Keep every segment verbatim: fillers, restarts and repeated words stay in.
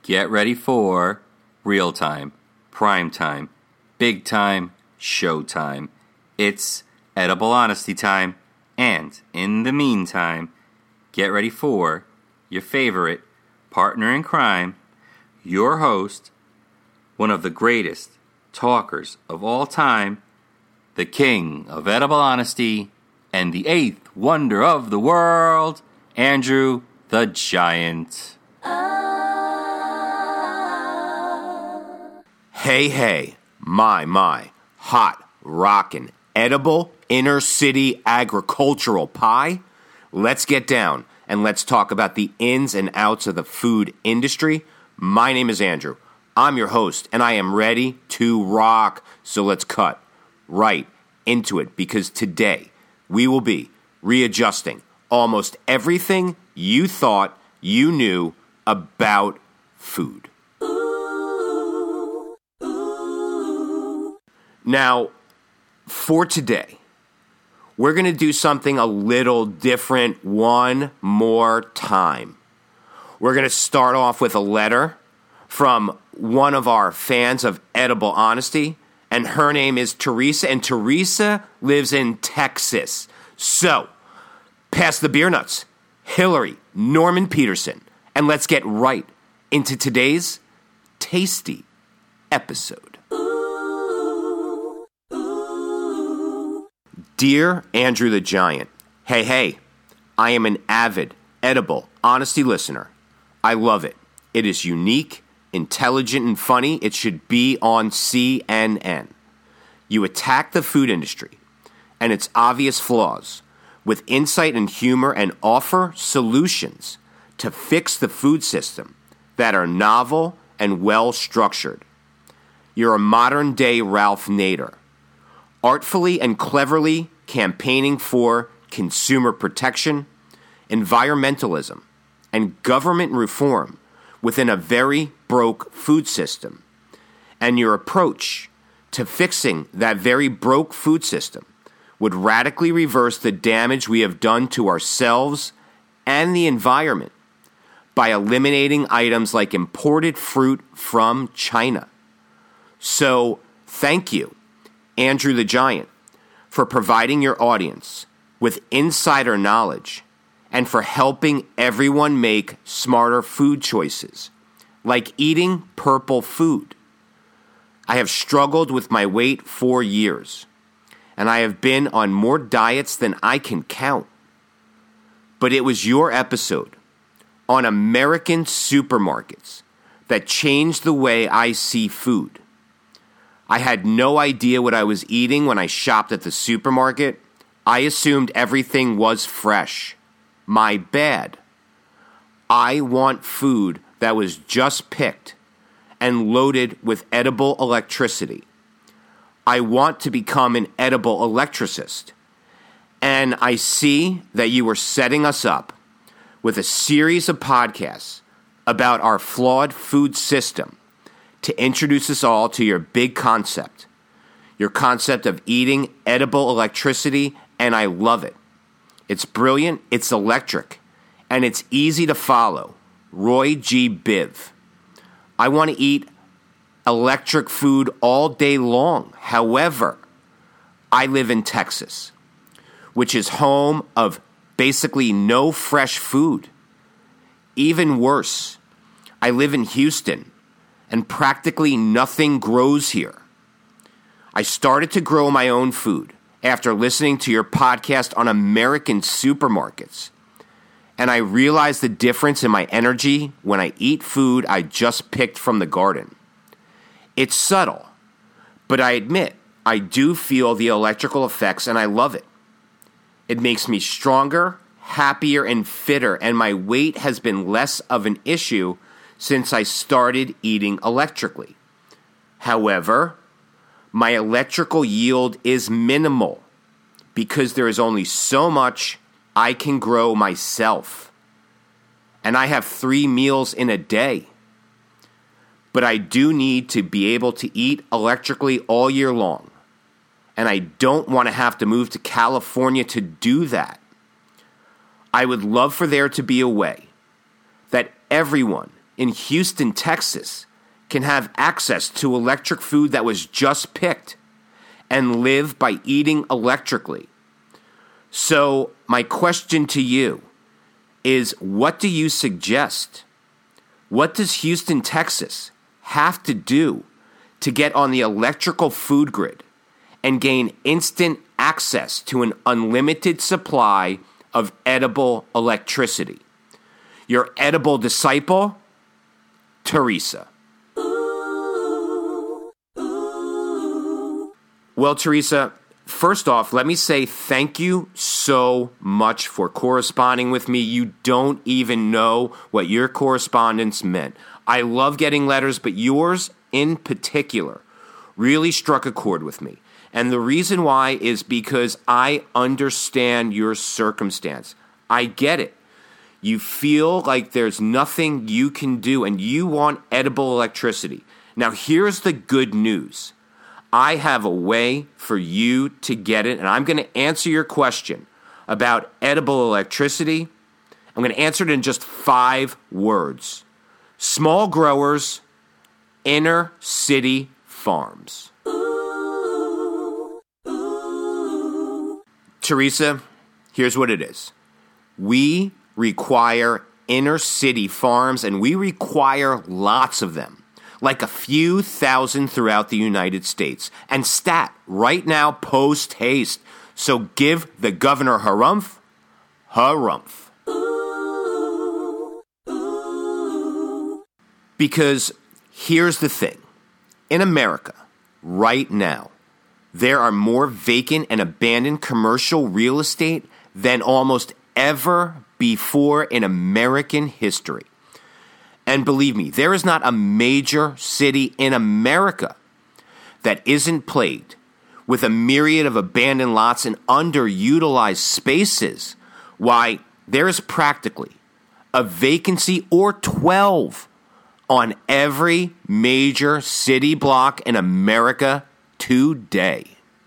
Get ready for real time, prime time, big time, show time. It's edible honesty time. And in the meantime, get ready for your favorite partner in crime, your host, one of the greatest talkers of all time, the king of edible honesty, and the eighth wonder of the world, Andrew the Giant. Hey, hey, my, my, hot, rockin', edible, inner city agricultural pie. Let's get down and let's talk about the ins and outs of the food industry. My name is Andrew. I'm your host, and I am ready to rock. So let's cut right into it, because today we will be readjusting almost everything you thought you knew about food. Now, for today, we're going to do something a little different one more time. We're going to start off with a letter from one of our fans of Edible Honesty, and her name is Teresa, and Teresa lives in Texas. So, pass the beer nuts, Hillary Norman Peterson, and let's get right into today's tasty episode. Dear Andrew the Giant, hey, hey, I am an avid, edible, honesty listener. I love it. It is unique, intelligent, and funny. It should be on C N N. You attack the food industry and its obvious flaws with insight and humor, and offer solutions to fix the food system that are novel and well-structured. You're a modern-day Ralph Nader, artfully and cleverly campaigning for consumer protection, environmentalism, and government reform within a very broke food system. And your approach to fixing that very broke food system would radically reverse the damage we have done to ourselves and the environment by eliminating items like imported fruit from China. So, thank you, Andrew the Giant, for providing your audience with insider knowledge and for helping everyone make smarter food choices, like eating purple food. I have struggled with my weight for years, and I have been on more diets than I can count. But it was your episode on American supermarkets that changed the way I see food. I had no idea what I was eating when I shopped at the supermarket. I assumed everything was fresh. My bad. I want food that was just picked and loaded with edible electricity. I want to become an edible electricist. And I see that you are setting us up with a series of podcasts about our flawed food system to introduce us all to your big concept, your concept of eating edible electricity, and I love it. It's brilliant, it's electric, and it's easy to follow. Roy G. Biv. I want to eat electric food all day long. However, I live in Texas, which is home of basically no fresh food. Even worse, I live in Houston, and practically nothing grows here. I started to grow my own food after listening to your podcast on American supermarkets, and I realized the difference in my energy when I eat food I just picked from the garden. It's subtle, but I admit I do feel the electrical effects, and I love it. It makes me stronger, happier, and fitter, and my weight has been less of an issue since I started eating electrically. However, my electrical yield is minimal because there is only so much I can grow myself. And I have three meals in a day. But I do need to be able to eat electrically all year long. And I don't want to have to move to California to do that. I would love for there to be a way that everyone in Houston, Texas, can have access to electric food that was just picked and live by eating electrically. So my question to you is, what do you suggest? What does Houston, Texas have to do to get on the electrical food grid and gain instant access to an unlimited supply of edible electricity? Your edible disciple, Teresa. Well, Teresa, first off, let me say thank you so much for corresponding with me. You don't even know what your correspondence meant. I love getting letters, but yours in particular really struck a chord with me. And the reason why is because I understand your circumstance. I get it. You feel like there's nothing you can do, and you want edible electricity. Now, here's the good news. I have a way for you to get it, and I'm going to answer your question about edible electricity. I'm going to answer it in just five words. Small growers, inner city farms. Teresa, here's what it is. We require inner city farms, and we require lots of them. Like a few thousand throughout the United States. And stat, right now, post haste. So give the governor harumph, harumph. Because here's the thing. In America, right now, there are more vacant and abandoned commercial real estate than almost ever before in American history. And believe me, there is not a major city in America that isn't plagued with a myriad of abandoned lots and underutilized spaces. Why, there is practically a vacancy or twelve on every major city block in America today.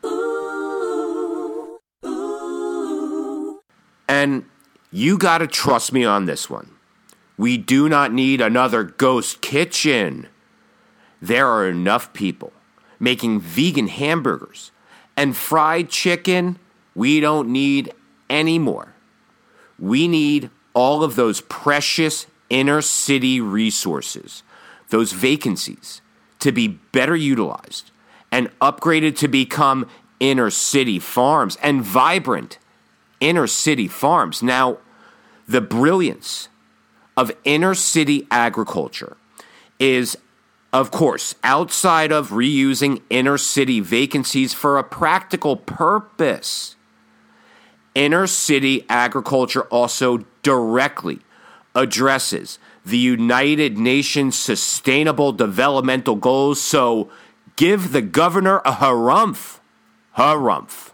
And you got to trust me on this one. We do not need another ghost kitchen. There are enough people making vegan hamburgers and fried chicken. We don't need any more. We need all of those precious inner city resources, those vacancies, to be better utilized and upgraded to become inner city farms and vibrant inner city farms. Now, the brilliance of inner city agriculture is, of course, outside of reusing inner city vacancies for a practical purpose. Inner city agriculture also directly addresses the United Nations Sustainable Developmental Goals, so give the governor a harumph, harumph.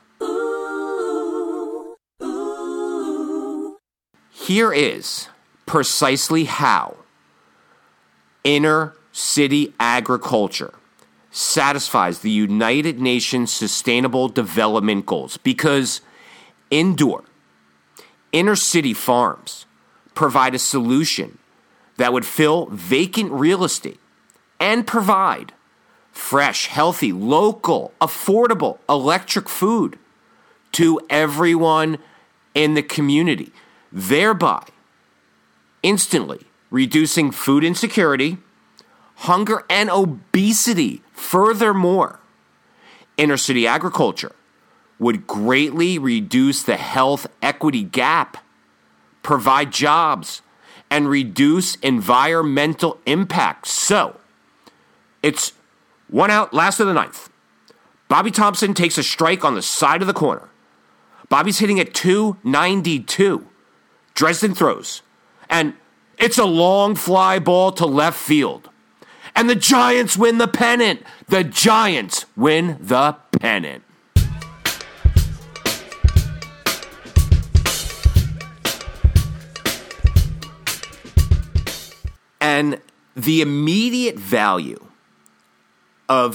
Here is precisely how inner city agriculture satisfies the United Nations Sustainable Development Goals. Because indoor, inner city farms provide a solution that would fill vacant real estate and provide fresh, healthy, local, affordable electric food to everyone in the community, thereby instantly reducing food insecurity, hunger, and obesity. Furthermore, inner city agriculture would greatly reduce the health equity gap, provide jobs, and reduce environmental impact. So, it's one out, last of the ninth. Bobby Thompson takes a strike on the side of the corner. Bobby's hitting at two ninety-two. Dresden throws. And it's a long fly ball to left field. And the Giants win the pennant. The Giants win the pennant. And the immediate value of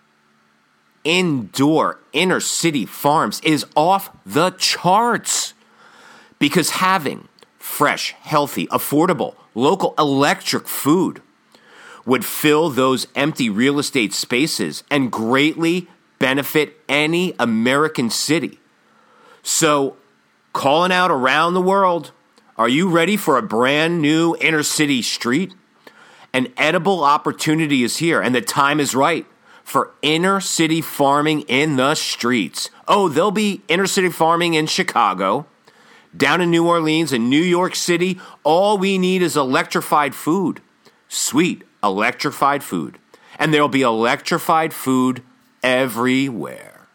indoor inner city farms is off the charts. Because having fresh, healthy, affordable, local electric food would fill those empty real estate spaces and greatly benefit any American city. So, calling out around the world, are you ready for a brand new inner city street? An edible opportunity is here, and the time is right for inner city farming in the streets. Oh, there'll be inner city farming in Chicago, down in New Orleans and New York City. All we need is electrified food. Sweet electrified food. And there'll be electrified food everywhere.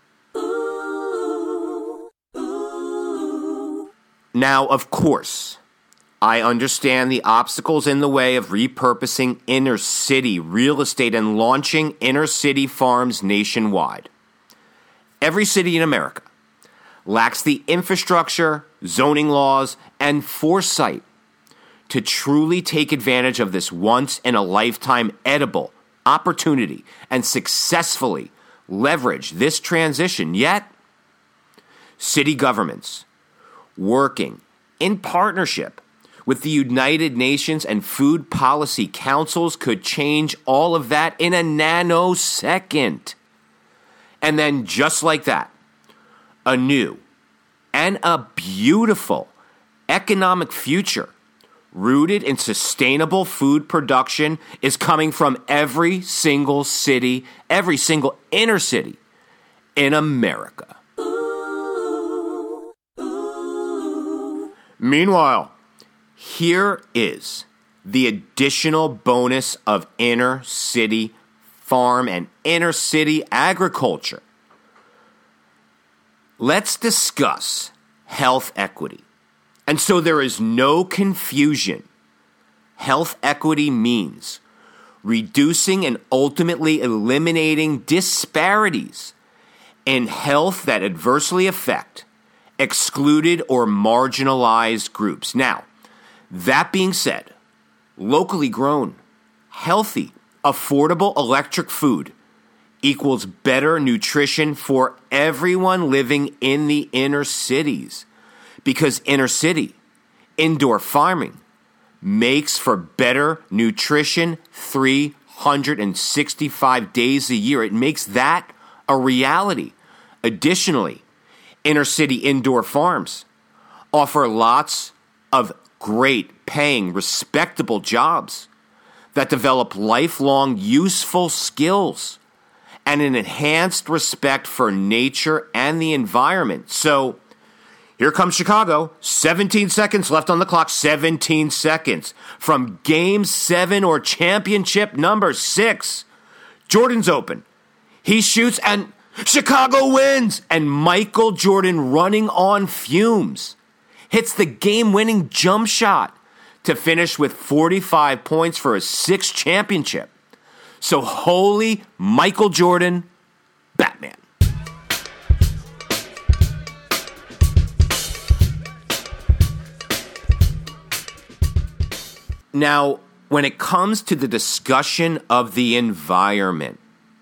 Ooh, ooh. Now, of course, I understand the obstacles in the way of repurposing inner city real estate and launching inner city farms nationwide. Every city in America lacks the infrastructure, zoning laws, and foresight to truly take advantage of this once-in-a-lifetime edible opportunity and successfully leverage this transition. Yet, city governments working in partnership with the United Nations and food policy councils could change all of that in a nanosecond. And then just like that, a new and a beautiful economic future rooted in sustainable food production is coming from every single city, every single inner city in America. Ooh, ooh. Meanwhile, here is the additional bonus of inner city farm and inner city agriculture. Let's discuss health equity. And so there is no confusion. Health equity means reducing and ultimately eliminating disparities in health that adversely affect excluded or marginalized groups. Now, that being said, locally grown, healthy, affordable electric food equals better nutrition for everyone living in the inner cities. Because inner city, indoor farming, makes for better nutrition three hundred sixty-five days a year. It makes that a reality. Additionally, inner city indoor farms offer lots of great paying, respectable jobs that develop lifelong useful skills and an enhanced respect for nature and the environment. So, here comes Chicago. seventeen seconds left on the clock. seventeen seconds. From game seven or championship number six. Jordan's open. He shoots and Chicago wins. And Michael Jordan, running on fumes, hits the game-winning jump shot to finish with forty-five points for his sixth championship. So holy Michael Jordan, Batman. Now, when it comes to the discussion of the environment,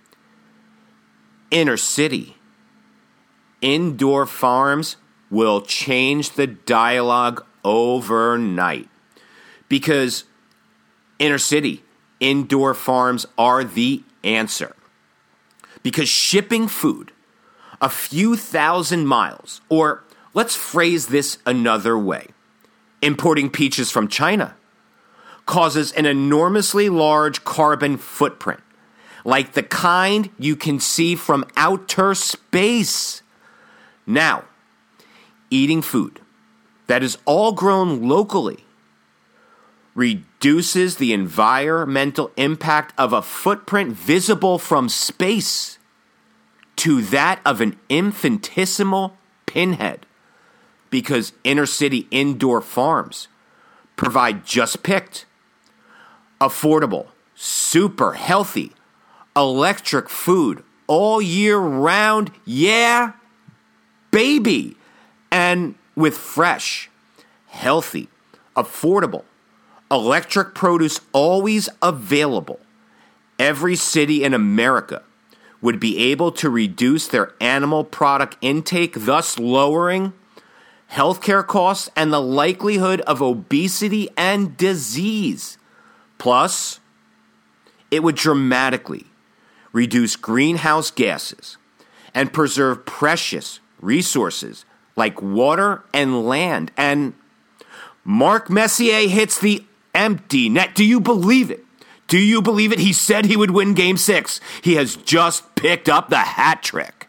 inner city, indoor farms will change the dialogue overnight. Because inner city, indoor farms are the answer. Because shipping food a few thousand miles, or let's phrase this another way, importing peaches from China, causes an enormously large carbon footprint, like the kind you can see from outer space. Now, eating food that is all grown locally reduces the environmental impact of a footprint visible from space to that of an infinitesimal pinhead, because inner city indoor farms provide just picked, affordable, super healthy, electric food all year round. Yeah, baby. And with fresh, healthy, affordable, electric produce always available, every city in America would be able to reduce their animal product intake, thus lowering healthcare costs, and the likelihood of obesity and disease. Plus, it would dramatically reduce greenhouse gases and preserve precious resources like water and land. And Mark Messier hits the empty net. Do you believe it? Do you believe it? He said he would win Game six. He has just picked up the hat trick.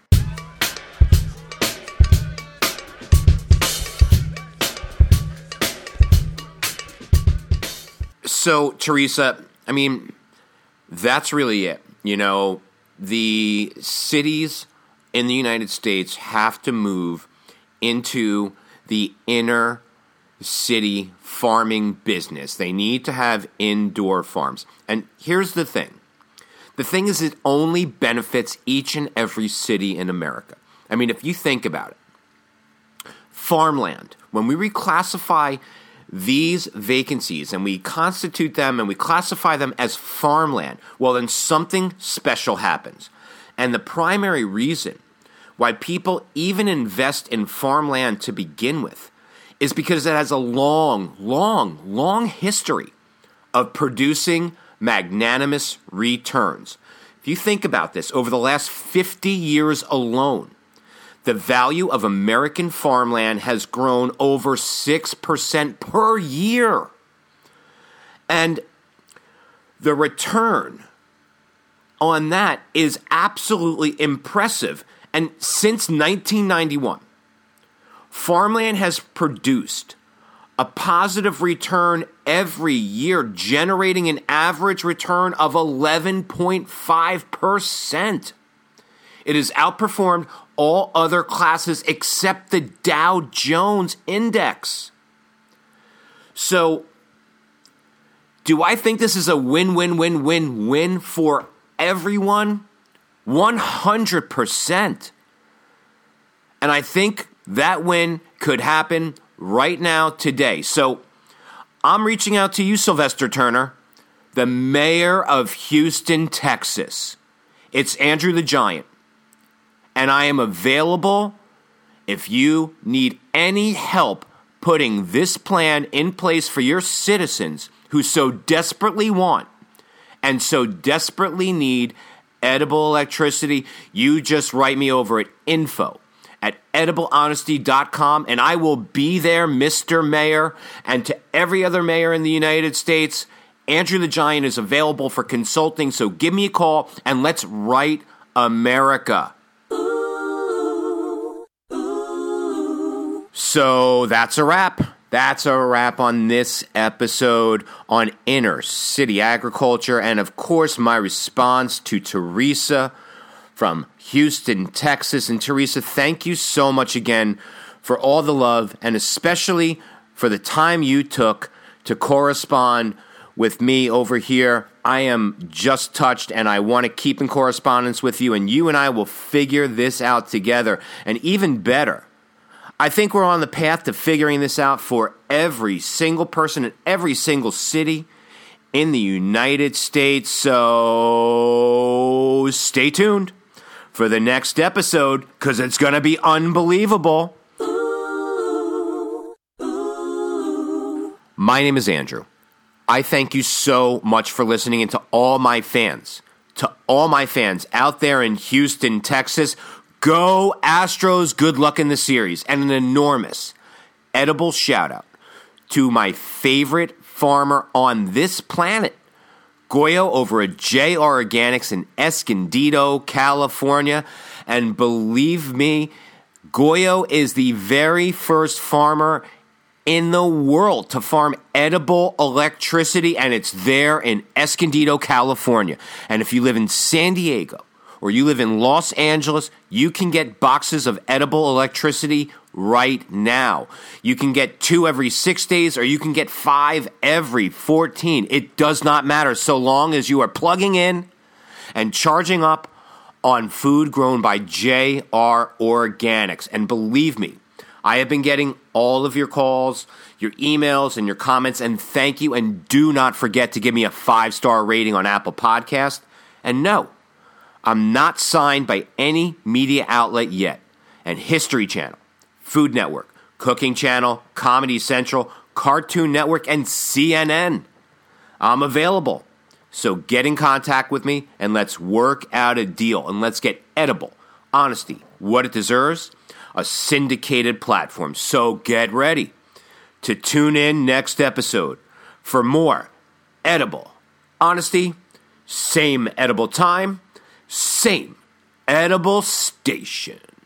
So, Teresa, I mean, that's really it. You know, the cities in the United States have to move into the inner city farming business. They need to have indoor farms. And here's the thing. The thing is, it only benefits each and every city in America. I mean, if you think about it, farmland, when we reclassify these vacancies and we constitute them and we classify them as farmland, well, then something special happens. And the primary reason why people even invest in farmland to begin with is because it has a long, long, long history of producing magnanimous returns. If you think about this, over the last fifty years alone, the value of American farmland has grown over six percent per year. And the return on that is absolutely impressive. And since nineteen ninety-one, farmland has produced a positive return every year, generating an average return of eleven point five percent. It has outperformed all other classes except the Dow Jones Index. So, do I think this is a win-win-win-win-win for everyone? one hundred percent. And I think that win could happen right now, today. So I'm reaching out to you, Sylvester Turner, the mayor of Houston, Texas. It's Andrew the Giant. And I am available if you need any help putting this plan in place for your citizens who so desperately want and so desperately need edible electricity. You just write me over at info at edible honesty dot com, and I will be there, Mister Mayor. And to every other mayor in the United States, Andrew the Giant is available for consulting, so give me a call and let's right America. Ooh, ooh. So that's a wrap. That's a wrap on this episode on inner city agriculture, and of course my response to Teresa from Houston, Texas. And Teresa, thank you so much again for all the love, and especially for the time you took to correspond with me over here. I am just touched, and I want to keep in correspondence with you, and you and I will figure this out together. And even better, I think we're on the path to figuring this out for every single person in every single city in the United States. So stay tuned for the next episode, because it's going to be unbelievable. Ooh, ooh. My name is Andrew. I thank you so much for listening, and to all my fans, to all my fans out there in Houston, Texas, go Astros, good luck in the series. And an enormous edible shout out to my favorite farmer on this planet, Goyo over at J R Organics in Escondido, California. And believe me, Goyo is the very first farmer in the world to farm edible electricity, and it's there in Escondido, California. And if you live in San Diego or you live in Los Angeles, you can get boxes of edible electricity right now. You can get two every six days, or you can get five every fourteen. It does not matter, so long as you are plugging in and charging up on food grown by J R Organics. And believe me, I have been getting all of your calls, your emails, and your comments, and thank you. And do not forget to give me a five-star rating on Apple Podcast. And no, I'm not signed by any media outlet yet. And History Channel, Food Network, Cooking Channel, Comedy Central, Cartoon Network, and C N N. I'm available. So get in contact with me and let's work out a deal and let's get Edible Honesty what it deserves, a syndicated platform. So get ready to tune in next episode for more Edible Honesty, same edible time, same edible station.